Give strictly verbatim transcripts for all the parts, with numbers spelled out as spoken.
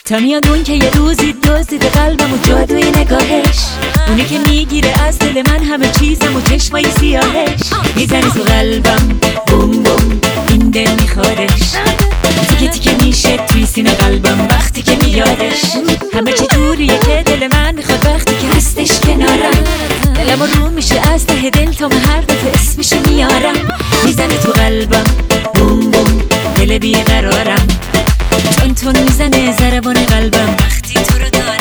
تا میاد اون که یه روزی دزدید قلبم و جادوی نگاهش، اونی که میگیره از دل من همه چیزم و چشمای سیاهش، میزنی تو قلبم بوم بوم این دل میخوادش، تیکه تیکه میشه توی سینه قلبم وقتی که میادش، همه چه جوریه که دل من میخواد وقتی که هستش کنارم، دلم رو میشه از ته دل تا من هر دفعه اسمشو میارم، میزنه تو قلبم بوم بوم دل بیقرارم، چون تون میزنه ضربان قلبم وقتی تو رو دارم.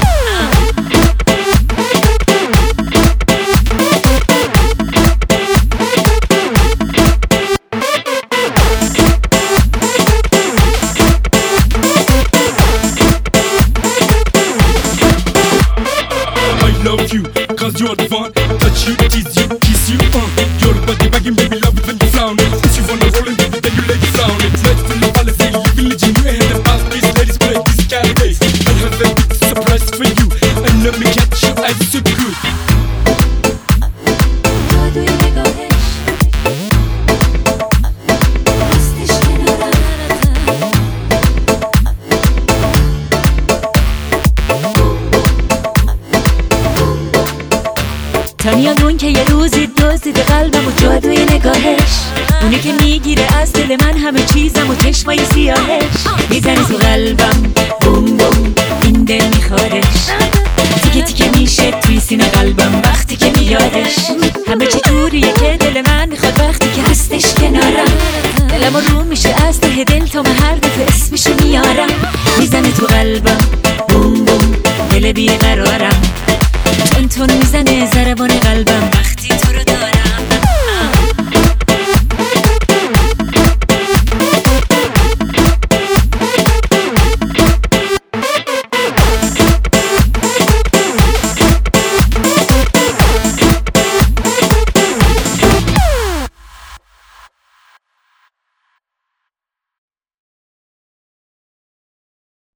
I love you, cause you're the one. Touch you, tease you, kiss you, uh Your body bagging, baby, love it when you frown it. If you wanna roll it, baby, then you let it down it. Let's feel the policy, living legend. You ain't the past, please, ladies, play this calibrace. I have a big surprise for you. I know me catch you, I so good. تا میاد اون که یه روزی دزدید قلبم و جادوی نگاهش، اونی که میگیره از دل من همه چیزم و چشمای سیاهش، میزنی تو قلبم بوم بوم این دل میخوادش، تیکه تیکه میشه توی سینه قلبم وقتی که میادش، همه چه جوریه که دل من میخواد وقتی که هستش کنارم، دلم رو میشه از ته دل تا من هر دفعه اسمشو میارم، میزنه تو قلبم